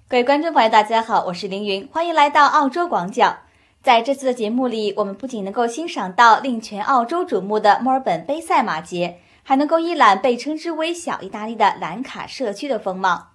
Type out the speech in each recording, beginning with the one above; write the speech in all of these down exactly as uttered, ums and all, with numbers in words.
各位观众朋友，大家好，我是凌云，欢迎来到澳洲广角。在这次的节目里，我们不仅能够欣赏到令全澳洲瞩目的墨尔本杯赛马节，还能够一览被称之为小意大利的兰卡社区的风貌。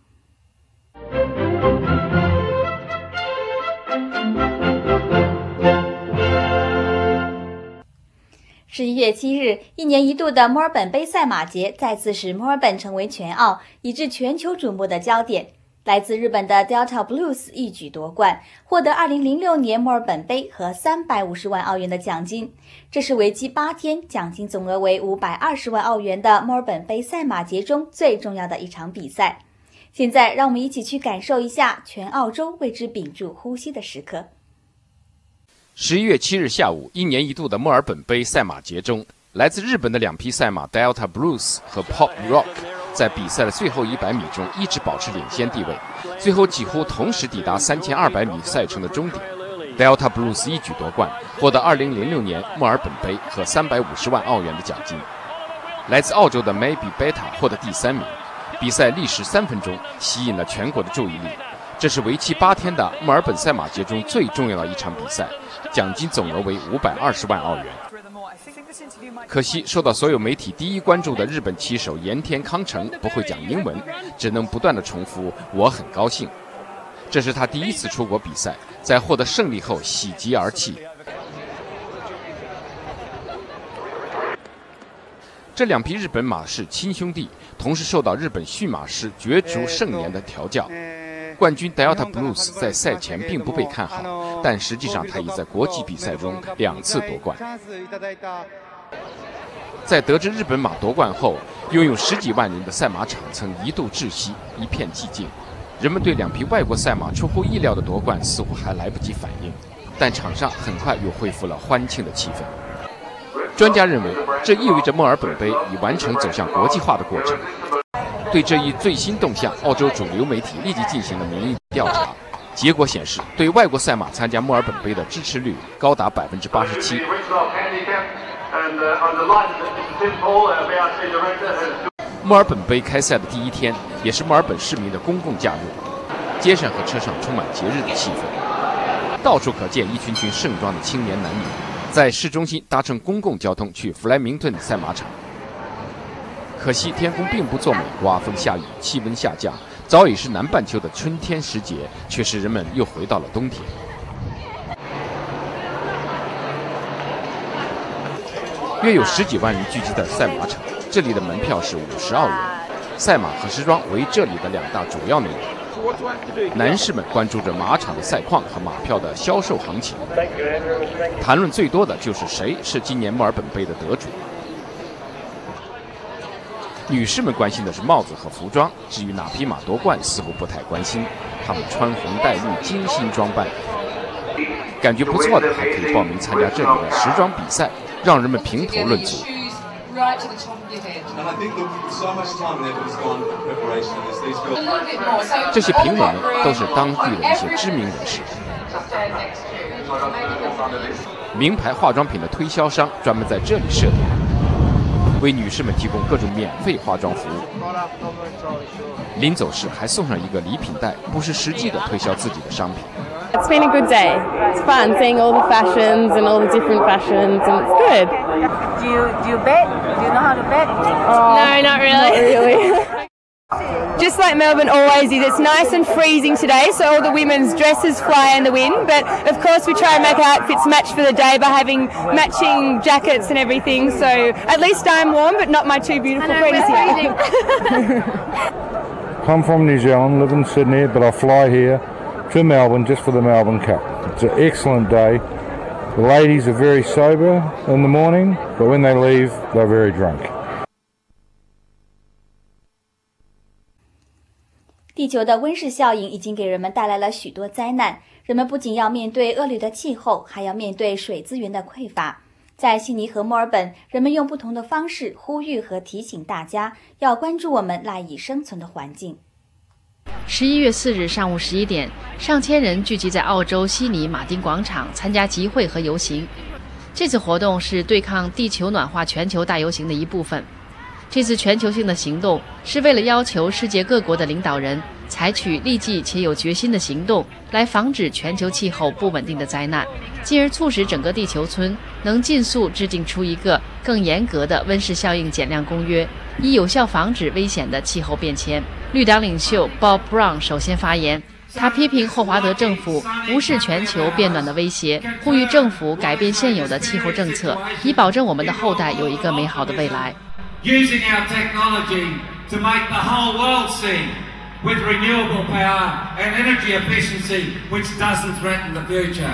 十一月七日，一年一度的墨尔本杯赛马节再次使墨尔本成为全澳以至全球瞩目的焦点。来自日本的 Delta Blues 一举夺冠，获得二零零六年墨尔本杯和三百五十万澳元的奖金。这是为期八天、奖金总额为五百二十万澳元的墨尔本杯赛马节中最重要的一场比赛。现在，让我们一起去感受一下全澳洲为之屏住呼吸的时刻。 十一月七日下午，一年一度的墨尔本杯赛马节中，来自日本的两匹赛马 Delta Blues 和 Pop Rock在比赛的最后一百米中一直保持领先地位，最后几乎同时抵达三千二百米赛程的终点。Delta Blues 一举夺冠，获得二零零六年墨尔本杯和三百五十万澳元的奖金。来自澳洲的 Maybe Beta 获得第三名。比赛历时三分钟，吸引了全国的注意力。这是为期八天的墨尔本赛马节中最重要的一场比赛，奖金总额为五百二十万澳元。可惜，受到所有媒体第一关注的日本骑手盐田康成不会讲英文，只能不断地重复“我很高兴”。这是他第一次出国比赛，在获得胜利后喜极而泣。这两匹日本马是亲兄弟，同时受到日本驯马师角逐盛年的调教。冠军 Delta Blues 在赛前并不被看好，但实际上他已在国际比赛中两次夺冠。在得知日本马夺冠后，拥有十几万人的赛马场曾一度窒息，一片寂静。人们对两匹外国赛马出乎意料的夺冠似乎还来不及反应，但场上很快又恢复了欢庆的气氛。专家认为，这意味着墨尔本杯已完成走向国际化的过程。对这一最新动向，澳洲主流媒体立即进行了民意调查，结果显示，对外国赛马参加墨尔本杯的支持率高达百分之八十七。墨尔本杯开赛的第一天，也是墨尔本市民的公共假日，街上和车上充满节日的气氛，到处可见一群群盛装的青年男女，在市中心搭乘公共交通去弗莱明顿赛马场。可惜天空并不作美，刮风下雨，气温下降，早已是南半球的春天时节，却使人们又回到了冬天。约有十几万人聚集在赛马场，这里的门票是五十澳元。赛马和时装为这里的两大主要内容。男士们关注着马场的赛况和马票的销售行情，谈论最多的就是谁是今年墨尔本杯的得主。女士们关心的是帽子和服装，至于哪匹马夺冠，似乎不太关心。她们穿红戴绿，精心装扮，感觉不错的还可以报名参加这里的时装比赛，让人们评头论足。这些评委们都是当地的一些知名人士。名牌化妆品的推销商专门在这里设点，为女士们提供各种免费化妆服务。临走时还送上一个礼品袋，不是实际的推销自己的商品。 It's been a good day. It's fun seeing all the fashions and all the different fashions, and it's good. Do you do you bet? Do you know how to bet? Oh, no, not really. Not really. Just like Melbourne always is, it's nice and freezing today, so all the women's dresses fly in the wind, but of course we try and make our outfits match for the day by having matching jackets and everything, so at least I'm warm, but not my two beautiful friends here. I'm from New Zealand, live in Sydney, but I fly here to Melbourne just for the Melbourne Cup. It's an excellent day. The ladies are very sober in the morning, but when they leave, they're very drunk. 地球的温室效应已经给人们带来了许多灾难，人们不仅要面对恶劣的气候，还要面对水资源的匮乏。在悉尼和墨尔本，人们用不同的方式呼吁和提醒大家要关注我们赖以生存的环境。 十一月四日上午十一点，上千人聚集在澳洲悉尼马丁广场参加集会和游行。这次活动是对抗地球暖化全球大游行的一部分。这次全球性的行动是为了要求世界各国的领导人采取立即且有决心的行动，来防止全球气候不稳定的灾难，进而促使整个地球村能尽速制定出一个更严格的温室效应减量公约，以有效防止危险的气候变迁。绿党领袖 Bob Brown 首先发言，他批评霍华德政府无视全球变暖的威胁，呼吁政府改变现有的气候政策，以保证我们的后代有一个美好的未来。 Using our technology to make the whole world sing with renewable power and energy efficiency, which doesn't threaten the future.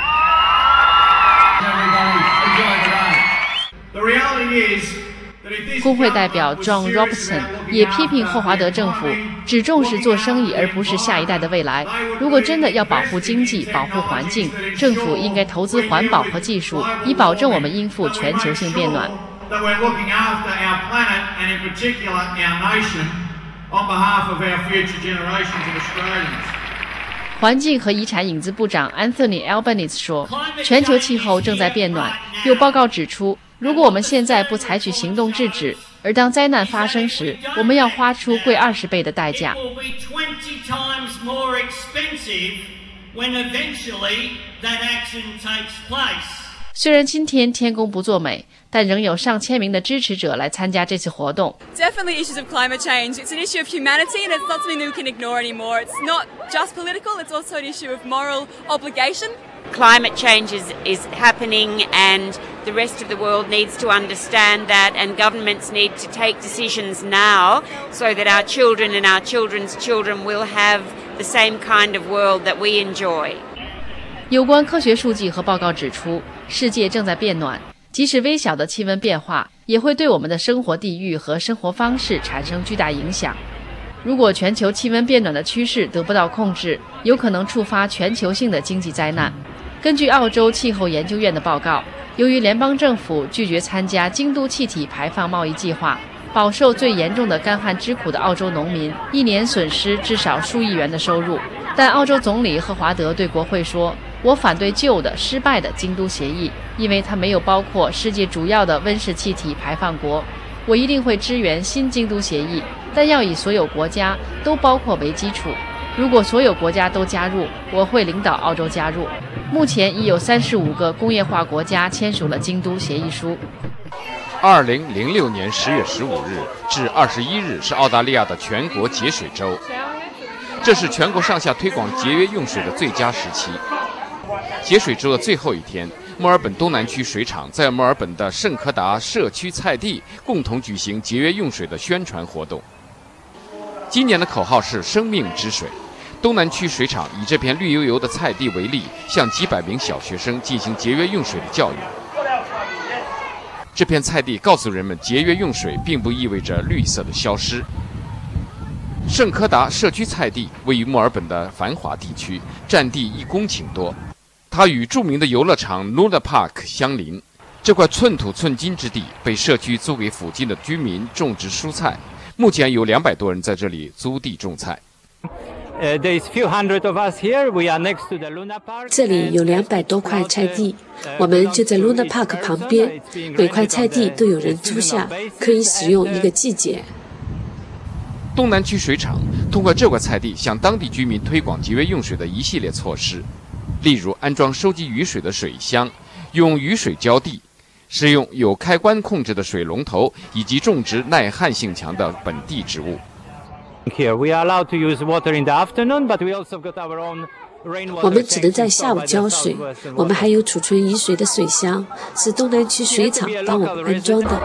Everybody enjoy the day. The reality is. 工会代表 John Robertson 也批评霍华德政府只重视做生意，而不是下一代的未来。如果真的要保护经济、保护环境，政府应该投资环保和技术，以保证我们应付全球性变暖。环境和遗产影子部长 Anthony Albanese 说，全球气候正在变暖。有报告指出，如果我们现在不采取行动制止，而当灾难发生时，我们要花出贵二十倍的代价。虽然今天天公不作美，但仍有上千名的支持者来参加这次活动。 Definitely issues of climate change. It's an issue of humanity, and it's not something that we can ignore anymore. It's not just political; it's also an issue of moral obligation. Climate change is, is happening, and the rest of the world needs to understand that, and governments need to take decisions now so that our children and our children's children will have the same kind of world that we enjoy. 有关科学数据和报告指出，世界正在变暖，即使微小的气温变化也会对我们的生活地域和生活方式产生巨大影响。如果全球气温变暖的趋势得不到控制，有可能触发全球性的经济灾难。根据澳洲气候研究院的报告，由于联邦政府拒绝参加京都气体排放贸易计划，饱受最严重的干旱之苦的澳洲农民一年损失至少数亿元的收入。但澳洲总理赫华德对国会说，我反对旧的失败的京都协议，因为它没有包括世界主要的温室气体排放国。我一定会支援新京都协议，但要以所有国家都包括为基础。如果所有国家都加入，我会领导澳洲加入。目前已有三十五个工业化国家签署了京都协议书。 二零零六年十月十五日至二十一日是澳大利亚的全国节水周，这是全国上下推广节约用水的最佳时期。节水周的最后一天，墨尔本东南区水厂在墨尔本的圣科达社区菜地共同举行节约用水的宣传活动。今年的口号是生命之水。东南区水厂以这片绿油油的菜地为例，向几百名小学生进行节约用水的教育。这片菜地告诉人们，节约用水并不意味着绿色的消失。圣科达社区菜地位于墨尔本的繁华地区，占地一公顷多。它与著名的游乐场 Luna Park 相邻。这块寸土寸金之地被社区租给附近的居民种植蔬菜，目前有两百多人在这里租地种菜。 这里有两百多块菜地，我们就在 Luna Park 旁边，每块菜地都有人租下，可以使用一个季节。 东南区水厂通过这块菜地向当地居民推广节约用水的一系列措施，例如安装收集雨水的水箱，用雨水浇地，使用有开关控制的水龙头，以及种植耐旱性强的本地植物。 我们只能在下午浇水，我们还有储存雨水的水箱，是东南区水厂帮我们安装的。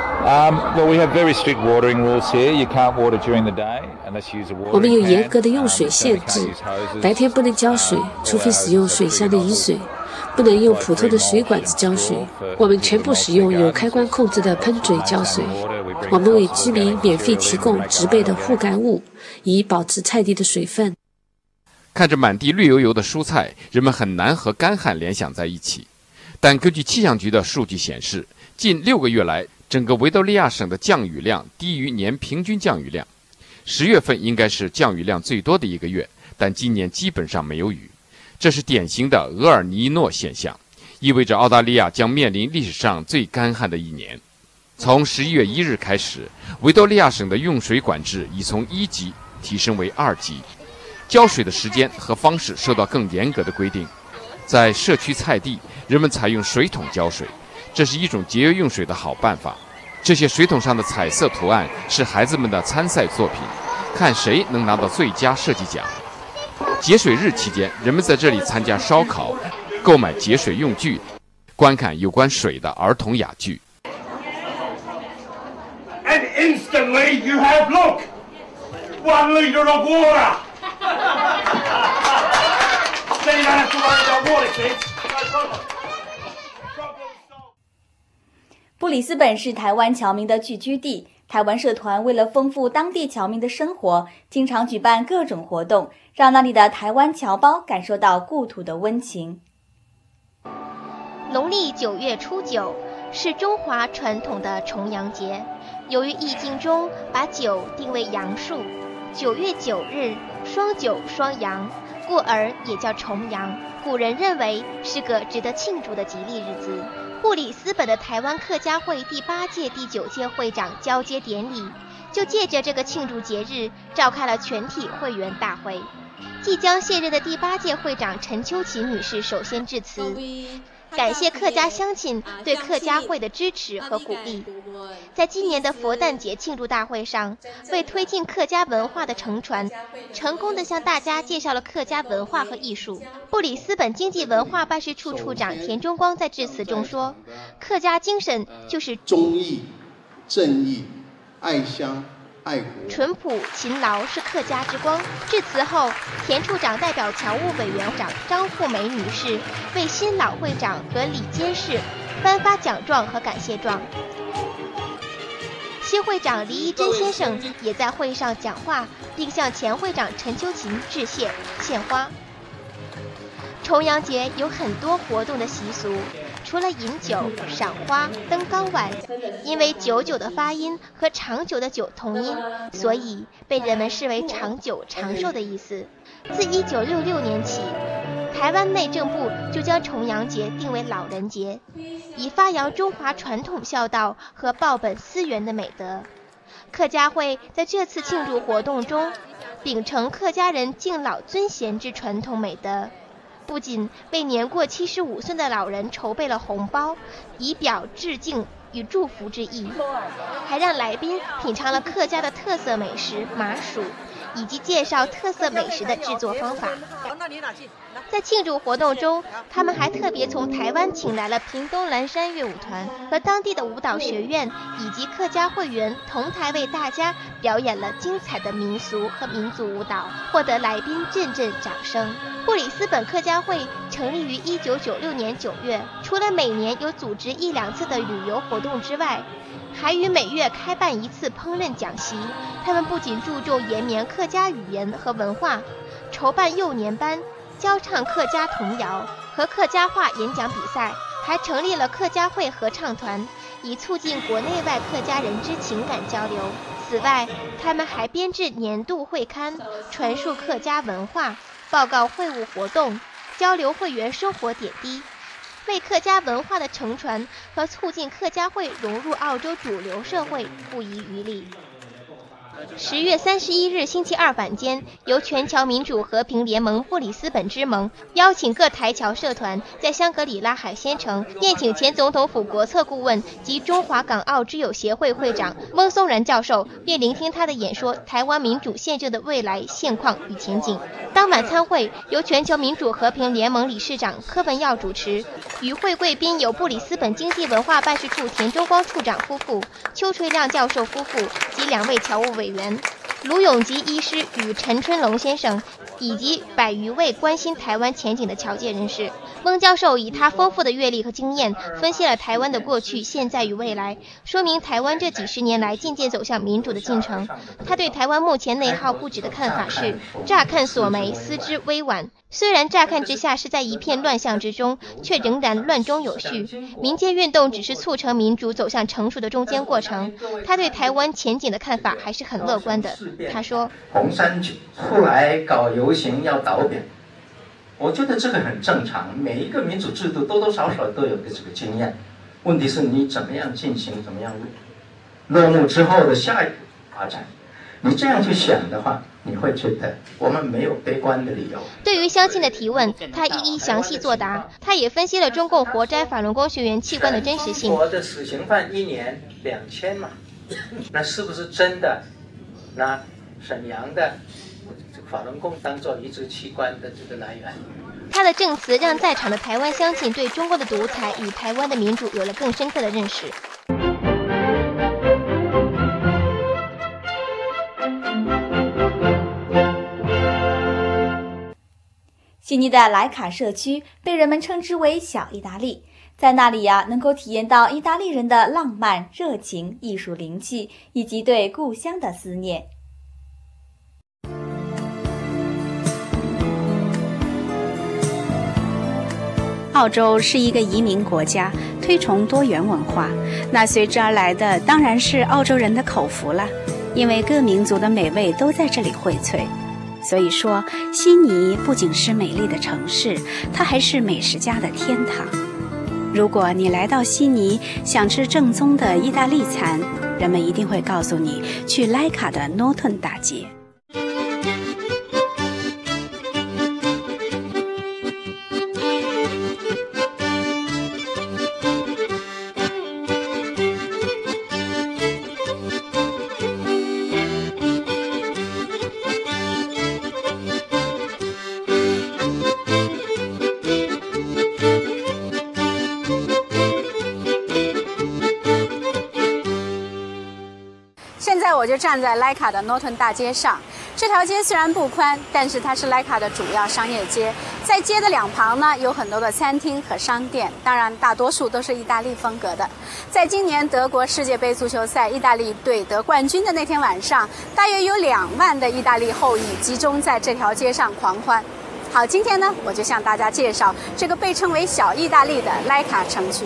我们有严格的用水限制，白天不能浇水，除非使用水箱的雨水，不能用普通的水管子浇水。我们全部使用有开关控制的喷嘴浇水。我们为居民免费提供植被的护盖物，以保持菜地的水分。 看着满地绿油油的蔬菜，人们很难和干旱联想在一起。但根据气象局的数据显示，近六个月来，整个维多利亚省的降雨量低于年平均降雨量。十月份应该是降雨量最多的一个月，但今年基本上没有雨。这是典型的厄尔尼诺现象，意味着澳大利亚将面临历史上最干旱的一年。从十一月一日开始，维多利亚省的用水管制已从一级提升为二级。浇水的时间和方式受到更严格的规定。在社区菜地，人们采用水桶浇水，这是一种节约用水的好办法。这些水桶上的彩色图案是孩子们的参赛作品，看谁能拿到最佳设计奖。节水日期间，人们在这里参加烧烤，购买节水用具，观看有关水的儿童哑剧。 And instantly you have, look, one litre of water. Then you don't have to worry about water, kids. No problem. 布里斯本是台湾侨民的聚居地，台湾社团为了丰富当地侨民的生活，经常举办各种活动，让那里的台湾侨胞感受到故土的温情。 农历九月初九是中华传统的重阳节，由于易经中把九定为阳数，九月九日双九双阳，故而也叫重阳。古人认为是个值得庆祝的吉利日子。布里斯本的台湾客家会第八届、第九届会长交接典礼，就借着这个庆祝节日，召开了全体会员大会。即将卸任的第八届会长陈秋琴女士首先致辞，感谢客家乡亲对客家会的支持和鼓励。在今年的佛诞节庆祝大会上，为推进客家文化的承传，成功地向大家介绍了客家文化和艺术。布里斯本经济文化办事处处长田中光在致辞中说，客家精神就是忠义、正义、爱乡爱国， 淳朴勤劳是客家之光。致辞后，田处长代表侨务委员长张富梅女士为新老会长和李监事颁发奖状和感谢状。新会长黎一珍先生也在会上讲话，并向前会长陈秋琴致谢献花。重阳节有很多活动的习俗，除了饮酒、赏花、登高外，因为九九的发音和长久的久同音，所以被人们视为长久长寿的意思。自一九六六年起，台湾内政部就将重阳节定为老人节，以发扬中华传统孝道和报本思源的美德。客家会在这次庆祝活动中，秉承客家人敬老尊贤之传统美德，不仅为年过七十五岁的老人筹备了红包，以表致敬与祝福之意，还让来宾品尝了客家的特色美食麻薯，以及介绍特色美食的制作方法。在庆祝活动中，他们还特别从台湾请来了屏东蓝山乐舞团和当地的舞蹈学院以及客家会员同台为大家表演了精彩的民俗和民族舞蹈，获得来宾阵阵掌声。布里斯本客家会成立于一九九六年九月，除了每年有组织一两次的旅游活动之外，还于每月开办一次烹饪讲习。他们不仅注重延绵客家语言和文化，筹办幼年班，教唱客家童谣和客家话演讲比赛，还成立了客家会合唱团，以促进国内外客家人之情感交流。此外，他们还编制年度会刊，传述客家文化，报告会务活动，交流会员生活点滴，为客家文化的承传和促进客家会融入澳洲主流社会不遗余力。十月三十一日星期二晚间，由全侨民主和平联盟布里斯本支盟邀请各台侨社团在香格里拉海鲜城宴请前总统府国策顾问及中华港澳之友协会会长翁松然教授，并聆听他的演说《台湾民主宪政的未来现况与前景》。当晚参会由全球民主和平联盟理事长柯文耀主持，与会贵宾有布里斯本经济文化办事处田中光处长夫妇、邱垂亮教授夫妇及两位侨务委员卢永吉医师与陈春龙先生，以及百余位关心台湾前景的侨界人士。翁教授以他丰富的阅历和经验，分析了台湾的过去、现在与未来，说明台湾这几十年来渐渐走向民主的进程。他对台湾目前内耗不止的看法是：乍看所媒，思之微婉。虽然乍看之下是在一片乱象之中，却仍然乱中有序。民间运动只是促成民主走向成熟的中间过程。他对台湾前景的看法还是很乐观的。他说： 红三九后来搞游行要倒扁，我觉得这个很正常，每一个民主制度多多少少都有个这个经验。问题是你怎么样进行，怎么样落幕之后的下一步发展。 你这样去想的话，你会觉得我们没有悲观的理由。 对于乡亲的提问，他一一详细作答。他也分析了中共活摘法轮功学员器官的真实性。 中国的死刑犯一年两千嘛，那是不是真的？拿沈阳的法轮功当做移植器官的这个来源？ 他的证词让在场的台湾乡亲对中国的独裁与台湾的民主有了更深刻的认识。 悉尼的莱卡社区被人们称之为小意大利，在那里呀，能够体验到意大利人的浪漫、热情、艺术灵气以及对故乡的思念。 澳洲是一个移民国家，推崇多元文化，那随之而来的当然是澳洲人的口福了，因为各民族的美味都在这里荟萃。所以说，悉尼不仅是美丽的城市，它还是美食家的天堂。如果你来到悉尼，想吃正宗的意大利餐，人们一定会告诉你去莱卡的诺顿大街。 现在我就站在莱卡的诺顿大街上，这条街虽然不宽，但是它是莱卡的主要商业街。在街的两旁呢，有很多的餐厅和商店，当然大多数都是意大利风格的。在今年德国世界杯足球赛意大利队得冠军的那天晚上，大约有两万的意大利后裔集中在这条街上狂欢。好，今天呢，我就向大家介绍这个被称为小意大利的莱卡城区。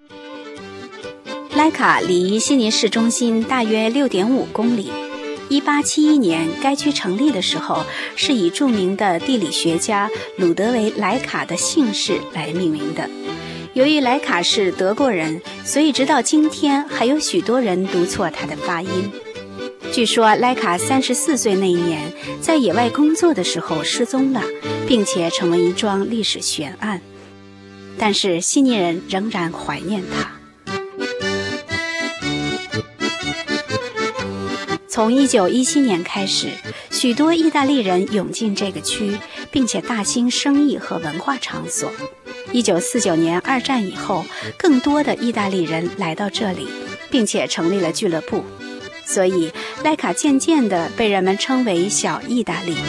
莱卡离悉尼市中心大约 六点五公里。一八七一年该区成立的时候，是以著名的地理学家鲁德维·莱卡的姓氏来命名的。由于莱卡是德国人，所以直到今天还有许多人读错他的发音。据说莱卡三十四岁那一年在野外工作的时候失踪了，并且成为一桩历史悬案。但是悉尼人仍然怀念他。从一九一七年开始，许多意大利人涌进这个区，并且大兴生意和文化场所。一九四九年二战以后，更多的意大利人来到这里，并且成立了俱乐部，所以莱卡渐渐地被人们称为小意大利。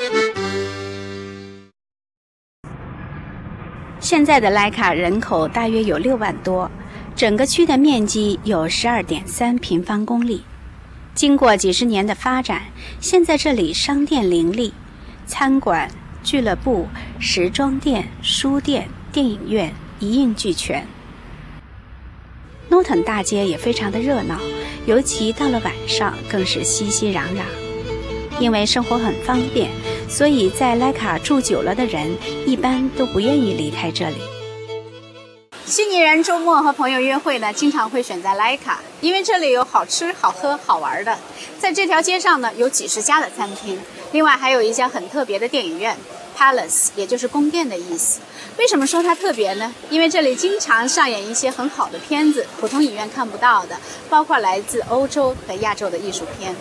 现在的莱卡人口大约有六万多，整个区的面积有 十二点三平方公里。经过几十年的发展，现在这里商店林立，餐馆、俱乐部、时装店、书店、电影院一应俱全。诺顿大街也非常的热闹，尤其到了晚上更是熙熙攘攘。因为生活很方便，所以在莱卡住久了的人一般都不愿意离开这里。 悉尼人周末和朋友约会呢，经常会选在莱卡，因为这里有好吃、好喝、好玩的。在这条街上呢，有几十家的餐厅，另外还有一家很特别的电影院 ，Palace， 也就是宫殿的意思。为什么说它特别呢？因为这里经常上演一些很好的片子，普通影院看不到的，包括来自欧洲和亚洲的艺术片。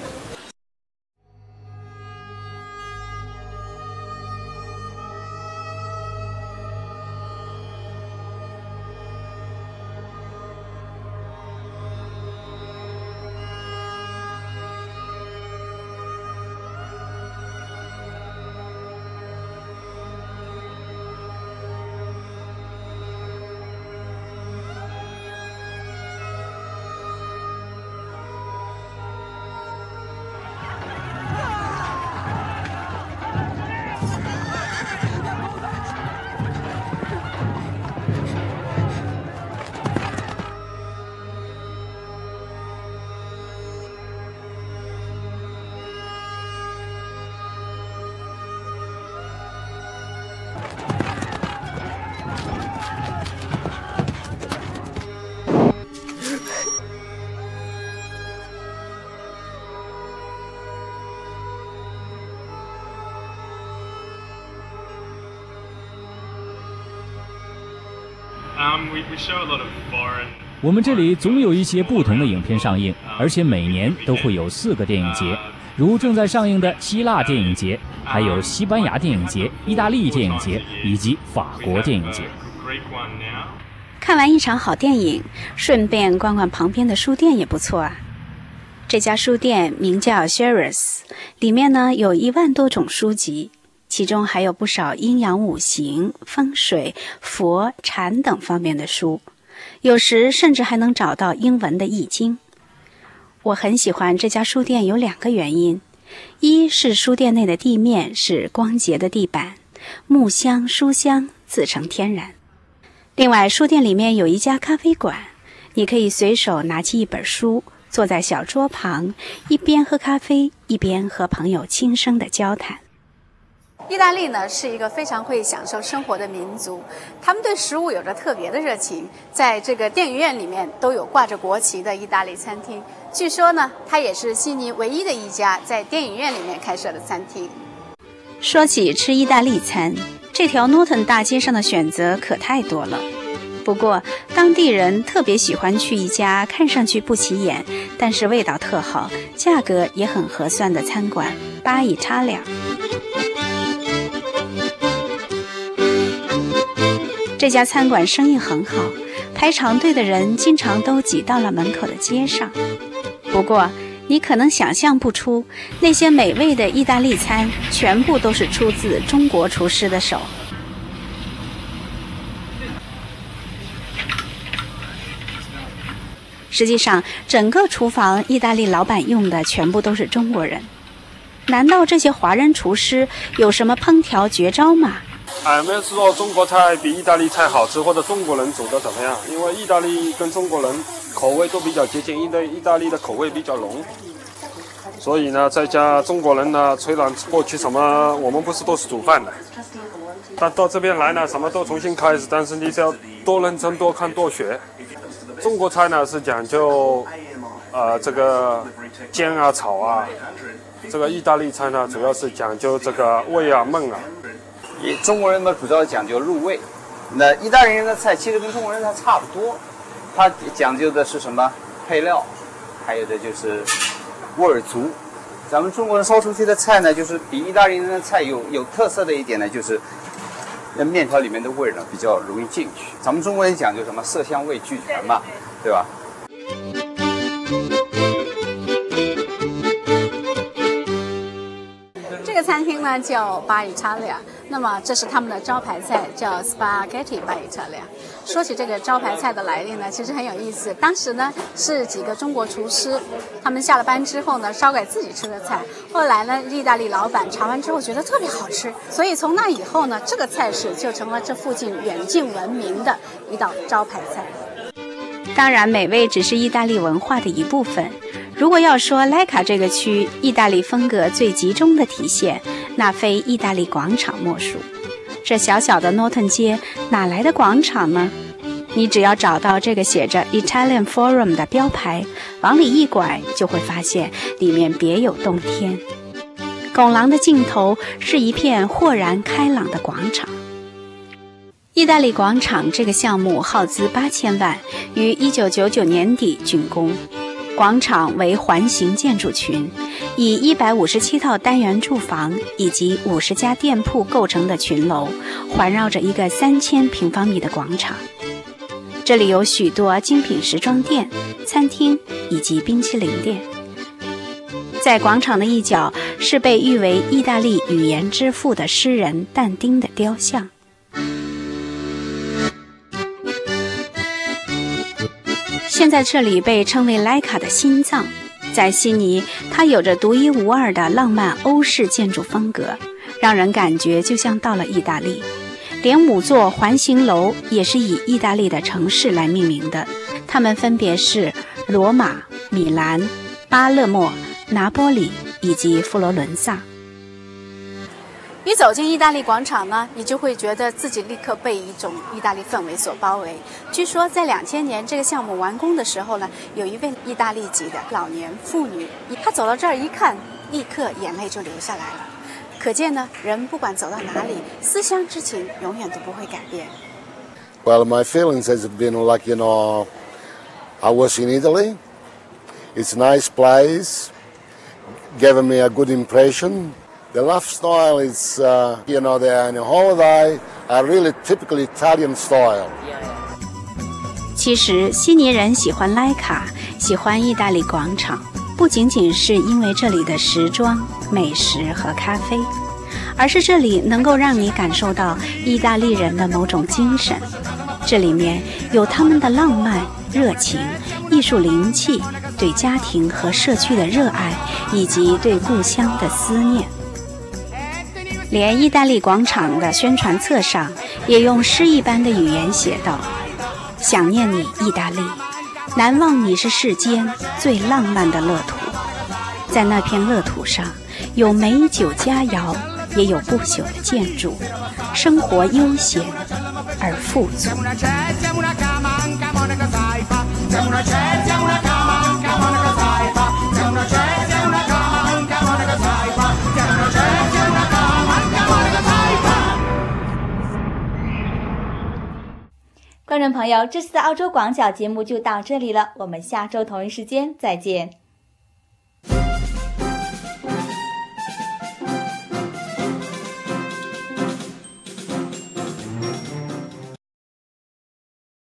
我们这里总有一些不同的影片上映，而且每年都会有四个电影节，如正在上映的希腊电影节，还有西班牙电影节、意大利电影节以及法国电影节。 看完一场好电影，顺便逛逛旁边的书店也不错啊。这家书店名叫 Sherris， 里面呢有一万多种书籍，其中还有不少阴阳五行、风水、佛、禅等方面的书，有时甚至还能找到英文的易经。我很喜欢这家书店有两个原因，一是书店内的地面是光洁的地板，木香、书香自成天然。另外，书店里面有一家咖啡馆，你可以随手拿起一本书，坐在小桌旁，一边喝咖啡，一边和朋友轻声的交谈。 意大利呢是一个非常会享受生活的民族，他们对食物有着特别的热情，在这个电影院里面都有挂着国旗的意大利餐厅。据说呢，它也是悉尼唯一的一家在电影院里面开设的餐厅。 说起吃意大利餐，这条 Norton 大街上的选择可太多了。不过，当地人特别喜欢去一家看上去不起眼，但是味道特好、价格也很合算的餐馆——巴伊塔利亚。这家餐馆生意很好，排长队的人经常都挤到了门口的街上。不过，你可能想象不出，那些美味的意大利餐全部都是出自中国厨师的手。实际上，整个厨房意大利老板用的全部都是中国人。难道这些华人厨师有什么烹调绝招吗？ 俺们说中国菜比意大利菜好吃，或者中国人煮的怎么样？因为意大利跟中国人口味都比较接近，因为意大利的口味比较浓，所以呢，再加中国人呢，虽然过去什么我们不是都是煮饭的，但到这边来呢，什么都重新开始，但是你只要多认真、多看、多学。中国菜呢是讲究，呃，这个煎啊、炒啊；这个意大利菜呢，主要是讲究这个味啊、焖啊。 也中国人呢主要讲究入味，那意大利人的菜其实跟中国人的菜差不多，它讲究的是什么配料，还有的就是味儿足。咱们中国人烧出去的菜呢，就是比意大利人的菜有有特色的一点呢，就是那面条里面的味儿呢比较容易进去。咱们中国人讲究什么色香味俱全嘛，对吧？ 这个餐厅呢叫巴伊塔利亚，那么这是他们的招牌菜，叫 Spaghetti 巴伊塔利亚。说起这个招牌菜的来历呢，其实很有意思。当时呢是几个中国厨师，他们下了班之后呢烧给自己吃的菜，后来呢意大利老板尝完之后觉得特别好吃，所以从那以后呢，这个菜式就成了这附近远近闻名的一道招牌菜。 当然，美味只是意大利文化的一部分。如果要说莱卡这个区意大利风格最集中的体现，那非意大利广场莫属。这小小的 Norton 街哪来的广场呢？你只要找到这个写着 Italian Forum 的标牌，往里一拐就会发现里面别有洞天。拱廊的尽头是一片豁然开朗的广场。意大利广场这个项目耗资八千万，于一九九九年底竣工。广场为环形建筑群，以一百五十七套单元住房以及五十家店铺构成的群楼，环绕着一个三千平方米的广场。这里有许多精品时装店、餐厅以及冰淇淋店。在广场的一角是被誉为意大利语言之父的诗人但丁的雕像。现在这里被称为莱卡的心脏，在悉尼，它有着独一无二的浪漫欧式建筑风格，让人感觉就像到了意大利。连五座环形楼也是以意大利的城市来命名的，它们分别是罗马、米兰、巴勒莫、拿波里以及佛罗伦萨。 你走进意大利广场呢，你就会觉得自己立刻被一种意大利氛围所包围。据说在两千年这个项目完工的时候呢，有一位意大利籍的老年妇女，她走到这儿一看，立刻眼泪就流下来了。可见呢，人不管走到哪里，思乡之情永远都不会改变。 Well, my feelings has been like, you know, I was in Italy. It's a nice place, gave me a good impression. The lifestyle is, uh, you know, they're on a holiday, a really typical Italian style. 其实，悉尼人喜欢莱卡，喜欢意大利广场，不仅仅是因为这里的时装、美食和咖啡，而是这里能够让你感受到意大利人的某种精神。这里面有他们的浪漫、热情、艺术灵气，对家庭和社区的热爱，以及对故乡的思念。连意大利广场的宣传册上也用诗一般的语言写道：想念你意大利，难忘你是世间最浪漫的乐土。在那片乐土上，有美酒佳肴，也有不朽的建筑，生活悠闲而富足。 观众朋友，这次的澳洲广角节目就到这里了，我们下周同一时间再见。